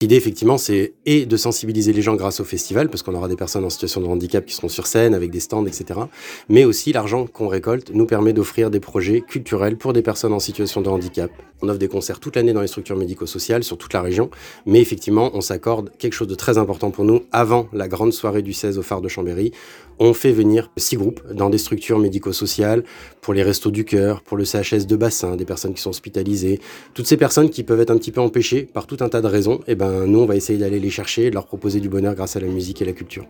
L'idée, effectivement, c'est et de sensibiliser les gens grâce au festival, parce qu'on aura des personnes en situation de handicap qui seront sur scène avec des stands, et cetera. Mais aussi, l'argent qu'on récolte nous permet d'offrir des projets culturels pour des personnes en situation de handicap. On offre des concerts toute l'année dans les structures médico-sociales sur toute la région, mais effectivement, on s'accorde quelque chose de très important pour nous avant la grande soirée du 16 au phare de Chambéry. On fait venir 6 groupes dans des structures médico-sociales pour les Restos du Cœur, pour le CHS de Bassin, des personnes qui sont hospitalisées, toutes ces personnes qui peuvent être un petit peu empêchées par tout un tas de raisons, eh ben, nous, on va essayer d'aller les chercher et de leur proposer du bonheur grâce à la musique et la culture.